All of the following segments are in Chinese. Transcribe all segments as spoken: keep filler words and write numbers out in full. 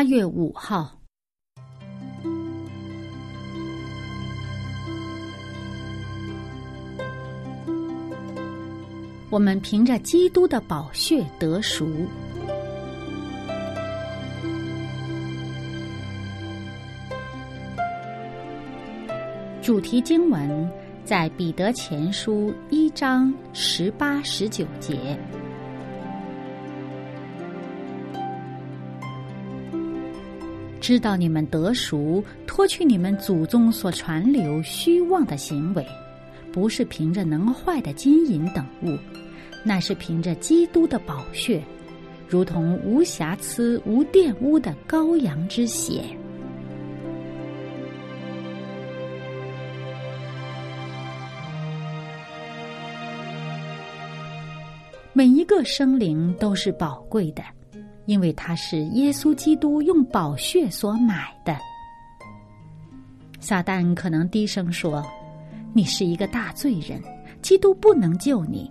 八月五号，我们凭着基督的宝血得赎。主题经文在彼得前书一章十八、十九节。知道你们得赎，脱去你们祖宗所传流虚妄的行为，不是凭着能坏的金银等物，那是凭着基督的宝血，如同无瑕疵、无玷污的羔羊之血。每一个生灵都是宝贵的，因为它是耶稣基督用宝血所买的。撒旦可能低声说，你是一个大罪人，基督不能救你。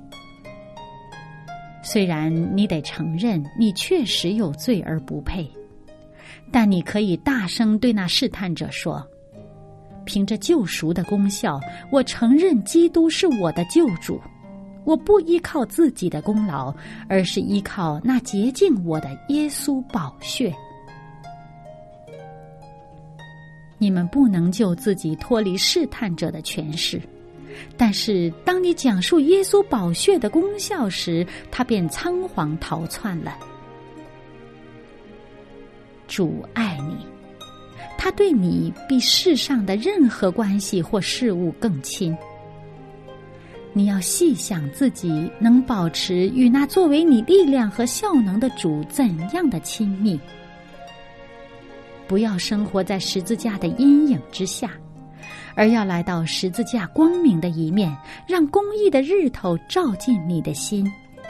虽然你得承认你确实有罪而不配，但你可以大声对那试探者说，凭着救赎的功效，我承认基督是我的救主，我不依靠自己的功劳，而是依靠那洁净我的耶稣宝血。你们不能救自己脱离试探者的权势，但是当你讲述耶稣宝血的功效时，他便仓皇逃窜了。主爱你，他对你比世上的任何关系或事物更亲。你要细想自己能保持与那作为你力量和效能的主怎样的亲密。不要生活在十字架的阴影之下，而要来到十字架光明的一面，让公义的日头照进你的心。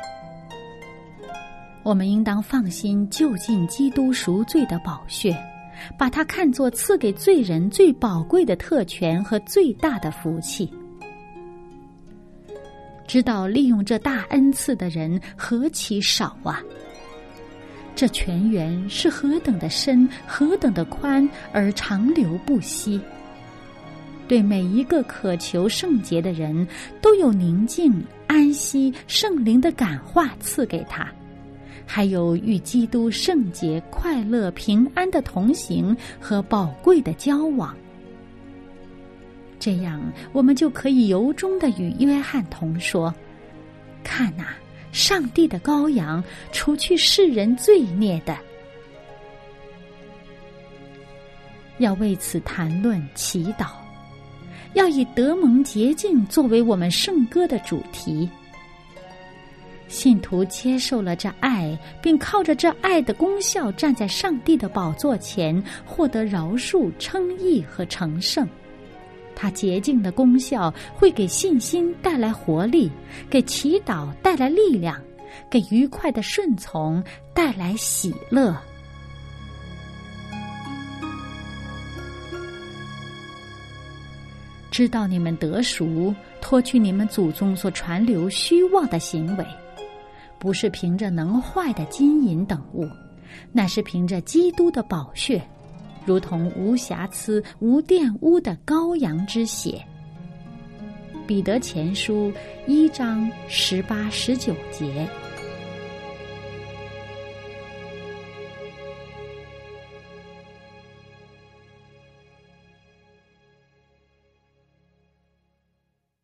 我们应当放心就近基督赎罪的宝血，把它看作赐给罪人最宝贵的特权和最大的福气。知道利用这大恩赐的人何其少啊！这泉源是何等的深，何等的宽，而长流不息。对每一个渴求圣洁的人，都有宁静、安息、圣灵的感化赐给他，还有与基督圣洁、快乐、平安的同行和宝贵的交往。这样，我们就可以由衷地与约翰同说：看啊，上帝的羔羊，除去世人罪孽的。要为此谈论、祈祷，要以得蒙洁净作为我们圣歌的主题。信徒接受了这爱，并靠着这爱的功效站在上帝的宝座前，获得饶恕、称义和成圣。它洁净的功效会给信心带来活力，给祈祷带来力量，给愉快的顺从带来喜乐。知道你们得赎，脱去你们祖宗所传流虚妄的行为，不是凭着能坏的金银等物，那是凭着基督的宝血，如同无瑕疵、无玷污的羔羊之血。彼得前书一章十八、十九节。